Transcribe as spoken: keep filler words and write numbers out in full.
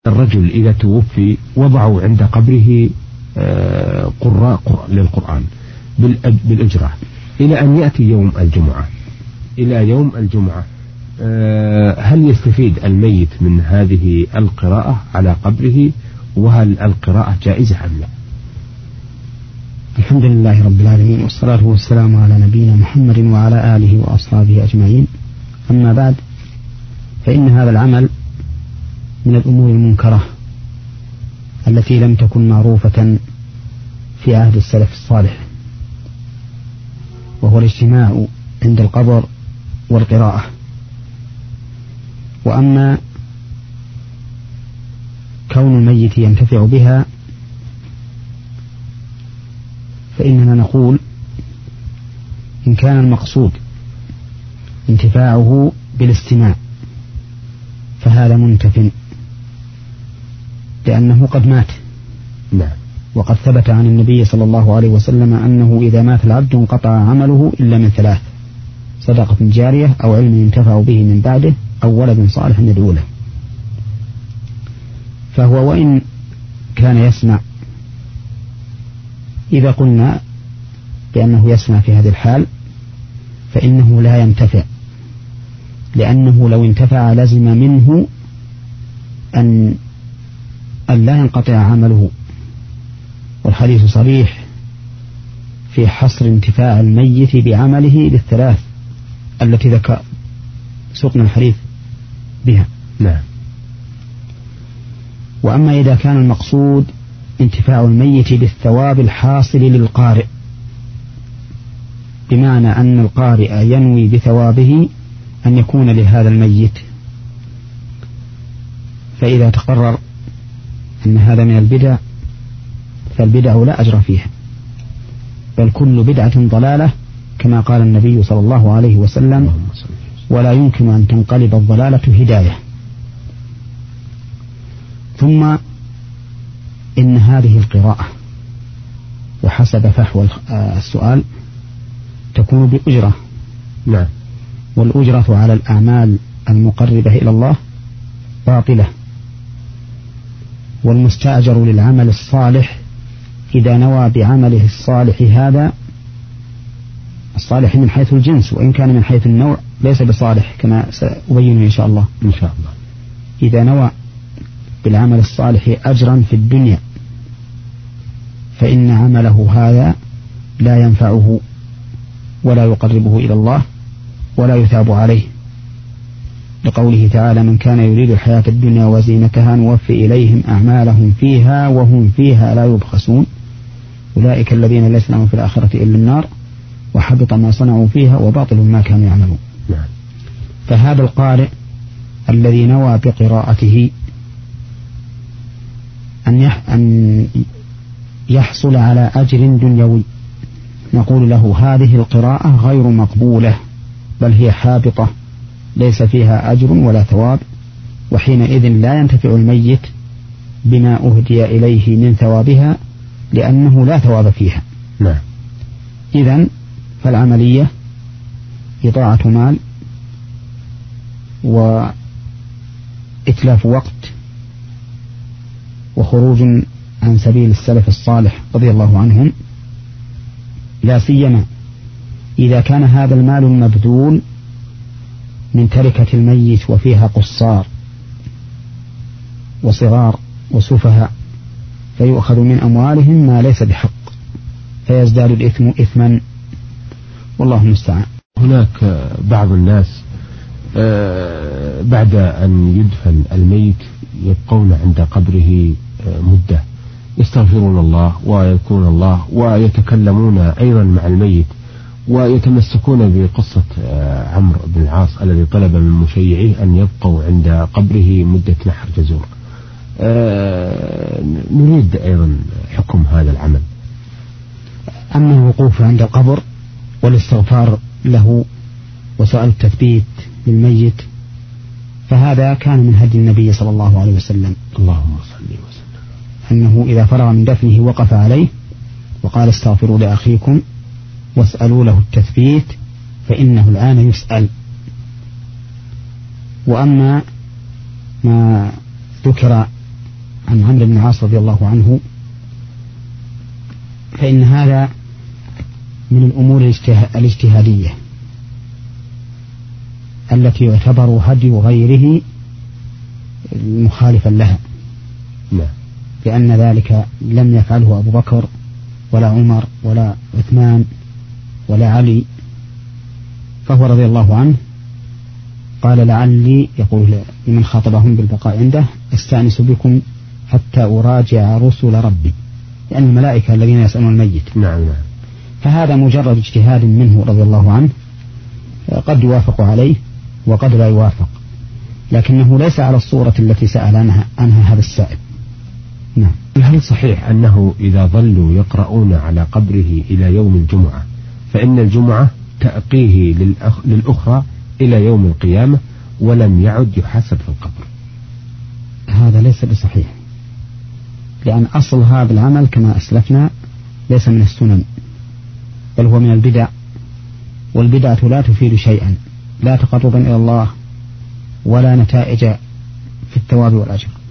الرجل إذا توفي وضعوا عند قبره قراء للقرآن بالأجرة إلى أن يأتي يوم الجمعة إلى يوم الجمعة هل يستفيد الميت من هذه القراءة على قبره، وهل القراءة جائزة أم لا؟ الحمد لله رب العالمين، والصلاة والسلام على نبينا محمد وعلى آله وأصحابه أجمعين. أما بعد، فإن هذا العمل من الأمور المنكرة التي لم تكن معروفة في عهد السلف الصالح، وهو الاجتماع عند القبر والقراءة. وأما كون الميت ينتفع بها فإننا نقول إن كان المقصود انتفاعه بالاستماع فهذا منتف، لأنه قد مات. نعم. وقد ثبت عن النبي صلى الله عليه وسلم أنه إذا مات العبد انقطع عمله إلا من ثلاث: صدقة جارية، أو علم ينتفع به من بعده، أو ولد صالح يدعو له. فهو وإن كان يسمع، إذا قلنا بأنه يسمع في هذه الحال فإنه لا ينتفع، لأنه لو انتفع لزم منه أن أن لا ينقطع عمله، والحديث صريح في حصر انتفاع الميت بعمله بالثلاث التي ذكر سقنا الحديث بها. نعم. وأما إذا كان المقصود انتفاع الميت بالثواب الحاصل للقارئ، بمعنى أن القارئ ينوي بثوابه أن يكون لهذا الميت، فإذا تقرر أن هذا من البدع فالبدع لا أجر فيها، بل كل بدعة ضلالة، كما قال النبي صلى الله عليه وسلم: ولا يمكن أن تنقلب الضلالة هداية. ثم إن هذه القراءة وحسب فحوى السؤال تكون بأجرة. نعم. والأجرة على الأعمال المقربة إلى الله باطلة، والمستأجر للعمل الصالح إذا نوى بعمله الصالح هذا الصالح من حيث الجنس، وإن كان من حيث النوع ليس بصالح كما سأبين إن شاء الله. إن شاء الله. إذا نوى بالعمل الصالح أجرا في الدنيا فإن عمله هذا لا ينفعه ولا يقربه إلى الله ولا يثاب عليه، لقوله تعالى: من كان يريد الحياة الدنيا وزينتها نوفي إليهم أعمالهم فيها وهم فيها لا يبخسون أولئك الذين ليس لهم في الآخرة إلا النار وحبط ما صنعوا فيها وباطل ما كانوا يعملون. نعم. فهذا القارئ الذي نوى بقراءته أن يحصل على أجر دنيوي، نقول له: هذه القراءة غير مقبولة، بل هي حابطة ليس فيها أجر ولا ثواب، وحينئذ لا ينتفع الميت بما أهدي إليه من ثوابها، لأنه لا ثواب فيها. نعم. إذن فالعملية إضاعة مال وإتلاف وقت وخروج عن سبيل السلف الصالح رضي الله عنهم، لا سيما إذا كان هذا المال المبذول من تركة الميت وفيها قصار وصغار وسفهاء، فيؤخذ من أموالهم ما ليس بحق فيزداد الإثم إثما، والله المستعان. هناك بعض الناس بعد أن يدفن الميت يبقون عند قبره مدة يستغفرون الله ويذكرون الله ويتكلمون أيضا مع الميت، ويتمسكون بقصة عمرو بن العاص الذي طلب من مشيعيه أن يبقوا عند قبره مدة نحر جزور. نريد أيضا حكم هذا العمل. أما الوقوف عند القبر والاستغفار له وسؤال التثبيت للميت فهذا كان من هدي النبي صلى الله عليه وسلم، اللهم صل وسلم، أنه إذا فرغ من دفنه وقف عليه وقال: استغفروا لأخيكم واسألوا له التثبيت فإنه الآن يسأل. وأما ما ذكر عن عمرو بن العاص رضي الله عنه، فإن هذا من الأمور الاجتهادية التي يعتبر هدي غيره مخالفا لها، لأن ذلك لم يفعله أبو بكر ولا عمر ولا عثمان ولا علي، فهو رضي الله عنه قال لعلي، يقول لمن خاطبهم بالبقاء عنده، استأنس بكم حتى أراجع رسل ربي، لأن الملائكة الذين يسألون الميت. نعم نعم. فهذا مجرد اجتهاد منه رضي الله عنه، قد يوافق عليه وقد لا يوافق، لكنه ليس على الصورة التي سأل عنها, عنها هذا السائل. نعم. هل صحيح أنه إذا ظلوا يقرؤون على قبره إلى يوم الجمعة فإن الجمعة تأقيه للأخ... للأخرى إلى يوم القيامة ولم يعد يحاسب في القبر؟ هذا ليس بصحيح، لأن أصل هذا العمل كما أسلفنا ليس من السنن، بل هو من البدع، والبدعة لا تفيد شيئا، لا تقربا إلى الله ولا نتائج في الثواب والأجر.